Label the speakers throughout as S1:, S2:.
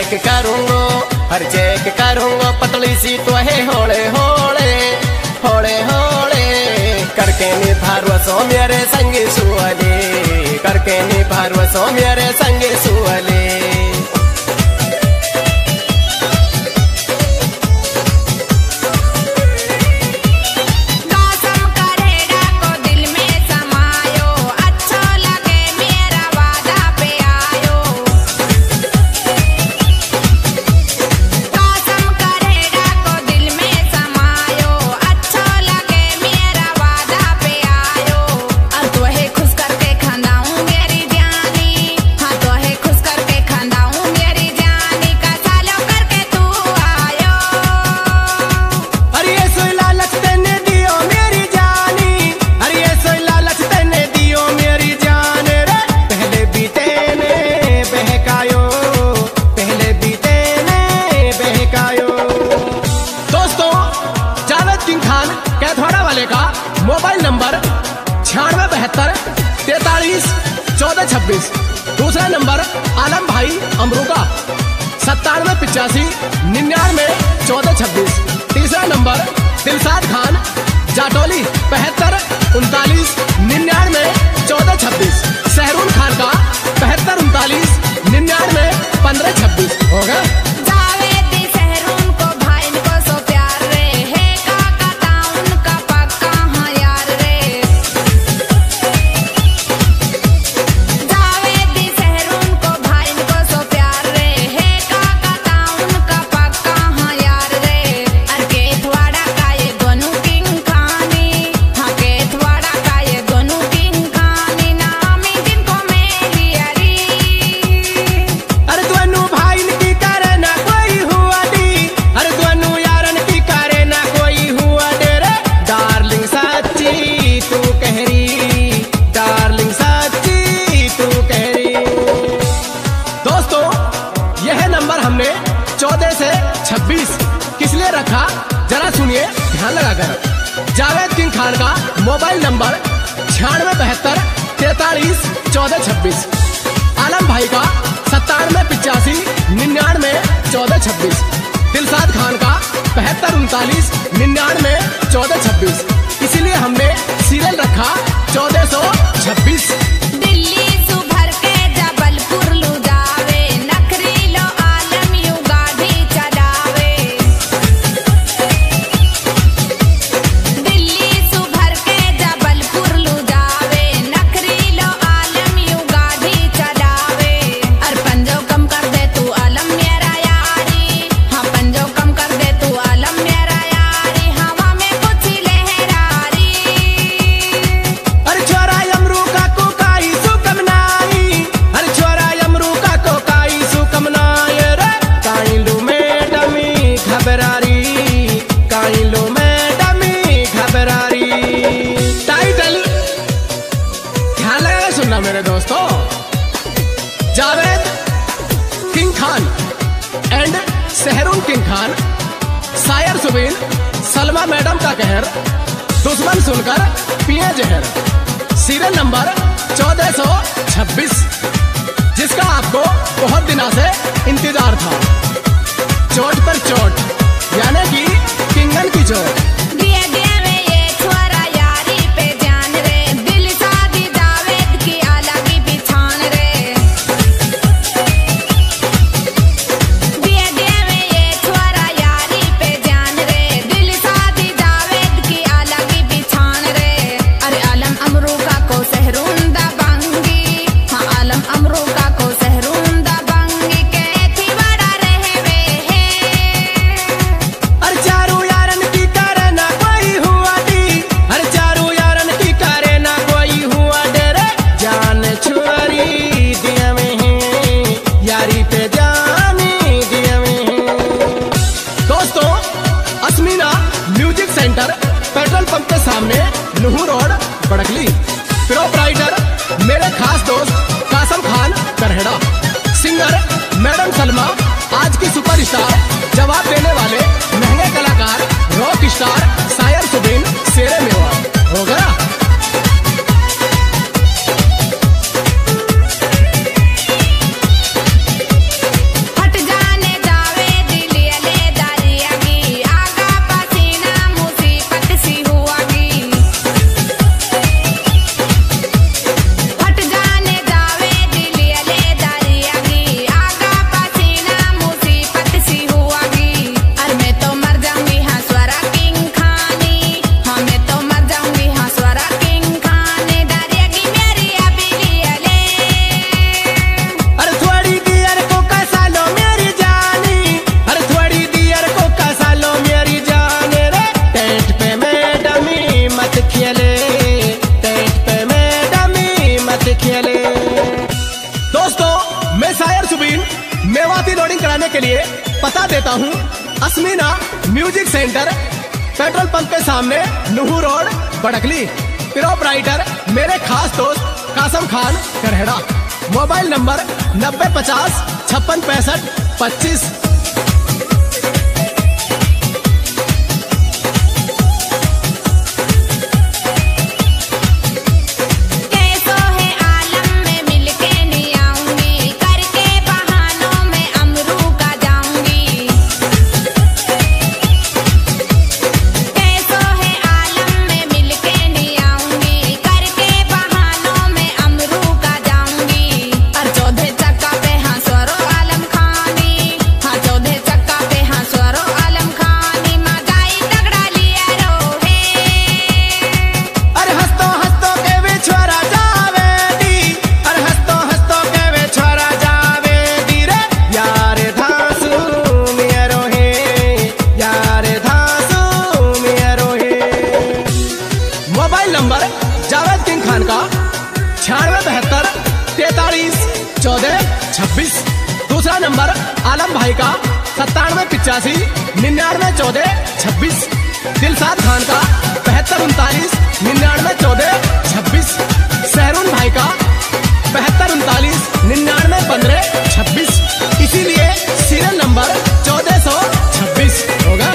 S1: Check करूंगा, हर check करूंगा पतली सी तो है होले होले होले होले करके निभारवसो मेरे संगे सुअले, करके निभारवसो मेरे संगे सुअले। Mobile number 9672431426। दूसरा नंबर आलम भाई अमरूका 9785991426। तीसरा नंबर दिलसाद खान जाटोली 7539991426। सहरून खान का 7539991526 होगा। हमने 14 से 26 किस लिए रखा जरा सुनिए ध्यान लगाकर। जावेद किंग खान का मोबाइल नंबर 9672431426। आलम भाई का 9785991426। दिलसाद खान का 7539991426। इसीलिए हमने सीरियल रखा 1426। मेरे दोस्तों, Javed king Khan and Sahrun king Khan, शायर सुबीन, सलमा मैडम का कहर, दुश्मन सुनकर पिए जहर। सीरियल नंबर 1426 जिसका आपको बहुत दिनों से इंतजार था। चोट पर चोट यानी कि किंगन की चोट। पेट्रोल पंप के सामने नुहू रोड बड़कली। प्रोपराइटर मेरे खास दोस्त कासम खान करहेड़ा। सिंगर मैडम सलमा, आज की सुपरस्टार, जवाब देने वाले महंगे कलाकार रॉक स्टार शायर सुबीन शेरे मेवा। हो गया।
S2: हट जाने
S1: कराने के लिए पता देता हूँ। Asmina music centre, petrol pump के सामने, नुहू रोड, बड़कली। प्रोपराइटर मेरे खास दोस्त Kasam Khan Karheda. Mobile number 9050 56 65 25। Number Javed king Khan का 96 72 43 14 26। दूसरा नंबर आलम भाई का 97 85 99 14 26। दिलसाद खान का 72 39 99 14 26। सहरून भाई का 72 39 99 15 26। इसीलिए सीरियल नंबर 1426 होगा।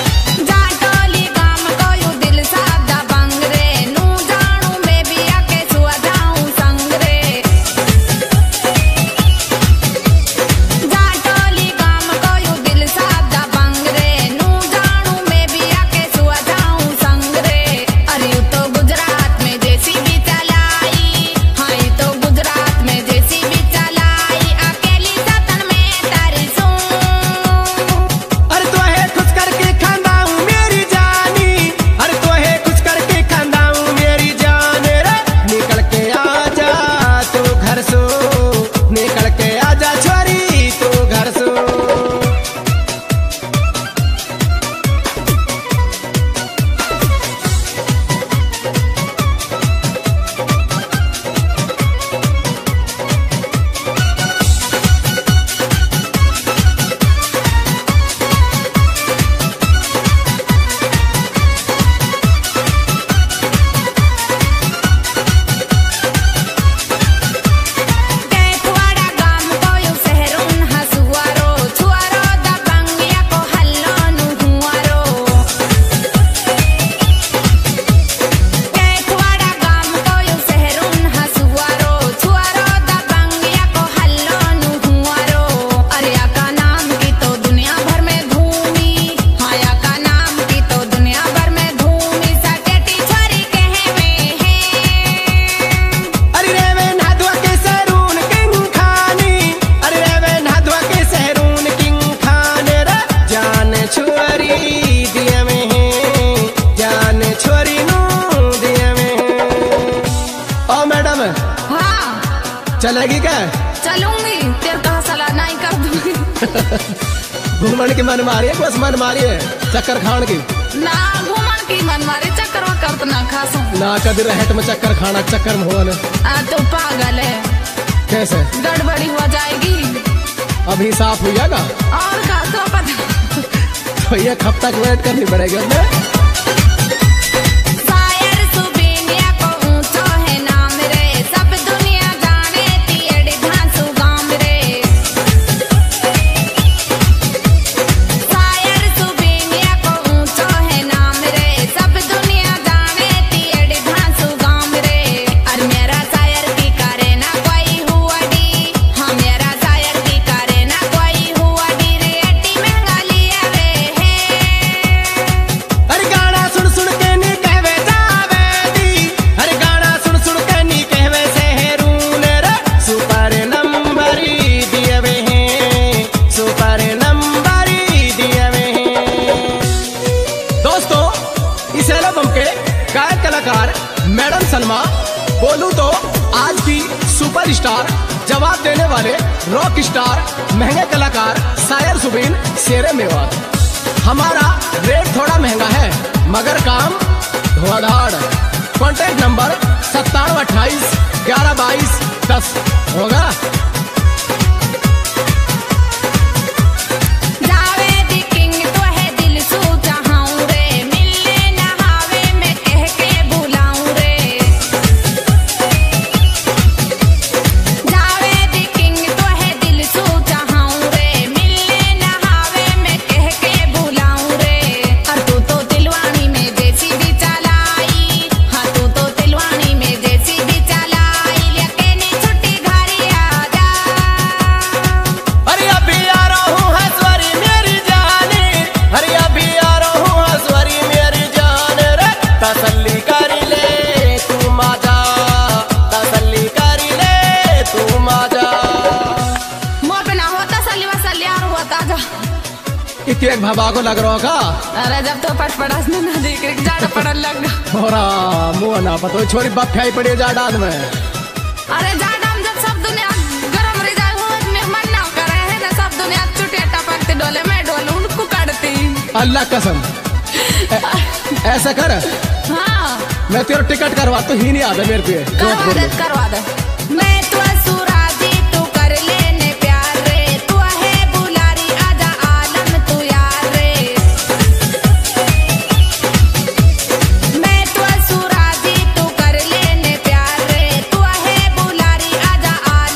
S1: चलेगी क्या?
S2: चलूंगी, तेरे कहा सलाह नहीं कर दूंगी।
S1: घूमन की मन मारी है, बस मन मारी है चक्कर खान की
S2: ना। घूमन की मन मारी चक्कर वक्कर ना खासू
S1: ना। कभी रहट में चक्कर खाना, चक्कर में होने
S2: तो पागल है।
S1: कैसे
S2: गड़बड़ी हो जाएगी?
S1: अभी साफ हो जाएगा
S2: और का तो पता।
S1: तो ये कब तक वेट करनी पड़ेगी हमें? मैडम सलमा बोलूं तो आज की सुपरस्टार, जवाब देने वाले रॉक स्टार, महंगे कलाकार शायर सुबीन शेरे मेवात। हमारा रेट थोड़ा महंगा है मगर काम धुआंधार। कॉन्टैक्ट नंबर 97 28 11 22 10 होगा। इतने एक भाबा को लग रहा का।
S2: अरे जब तो पट पड़ास में नदी के जाड़ा पड़न लग गया।
S1: होरा मुँह ना पतो छोरी बाप खाई पड़ी जाड़ा में।
S2: अरे जाड़ा में जब सब दुनिया गरम रह जाए हो मेहमान ना करे है ना सब दुनिया चुटिया टपकते डोले में डोल उनको काटती।
S1: अल्लाह कसम ऐसा कर।
S2: हाँ
S1: मैं तेरा टिकट करवा तो ही नहीं आता मेरे पे।
S2: करवा दे मैं